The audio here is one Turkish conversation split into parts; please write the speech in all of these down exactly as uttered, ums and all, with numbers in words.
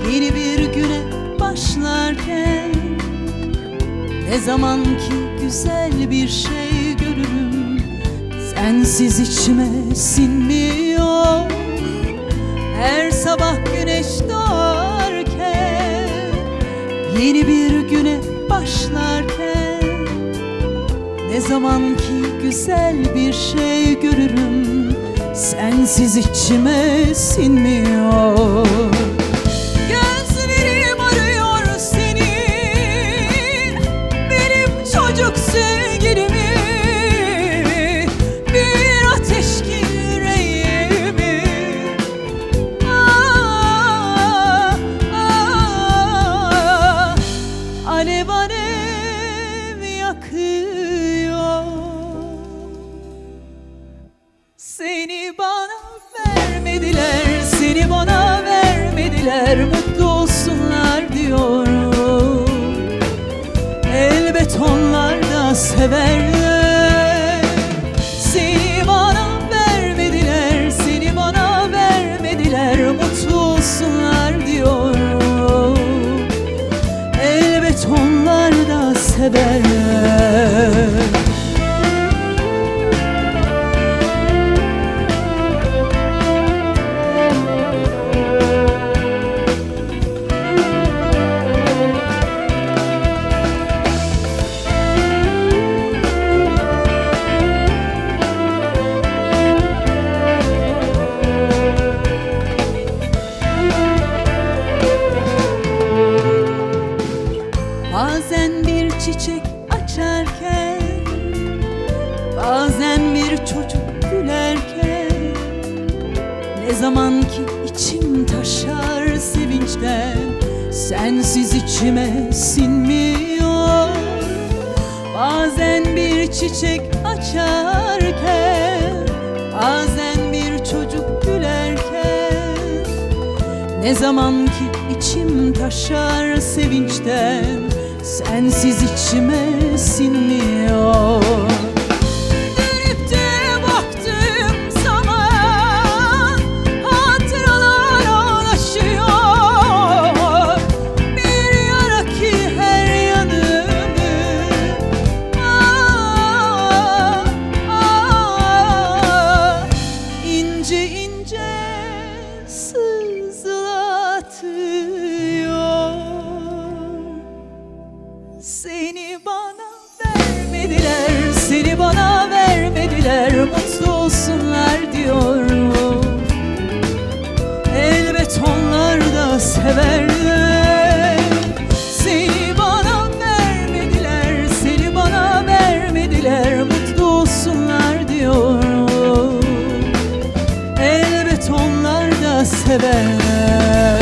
Yeni bir güne başlarken ne zaman ki güzel bir şey görürüm, sensiz içime sinmiyor. Her sabah güneş doğarken, yeni bir güne başlarken ne zaman ki güzel bir şey görürüm, sensiz içime sinmiyor. Gözlerim arıyor seni, benim çocuk sevgilimi. Bir ateş ki yüreğimi, ah, ah, alev alev yakıyor. Seni bana vermediler, seni bana vermediler, mutlu olsunlar diyorum. Elbet onlar da severler. Seni bana vermediler, seni bana vermediler, mutlu olsunlar diyorum. Elbet onlar da severler. Bazen bir çiçek açarken, bazen bir çocuk gülerken, ne zaman ki içim taşar sevinçten, sensiz içime sinmiyor. Bazen bir çiçek açarken, bazen bir çocuk gülerken, ne zaman ki içim taşar sevinçten, sensiz içime sinmiyor. Dönüp de baktığım zaman hatıralar ağlaşıyor. Bir yara ki her yanımı, ah, ah, ince ince sızlatıyor. Seni bana vermediler, seni bana vermediler, mutlu olsunlar diyorum. Elbet onlar da severler. Seni bana vermediler, seni bana vermediler, mutlu olsunlar diyorum. Elbet onlar da severler.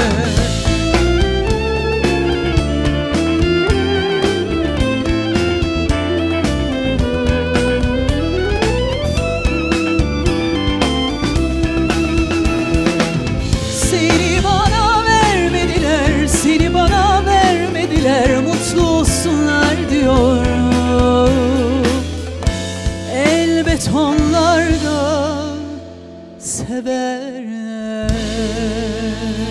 Mutlu olsunlar diyorum. Elbet onlar da severler.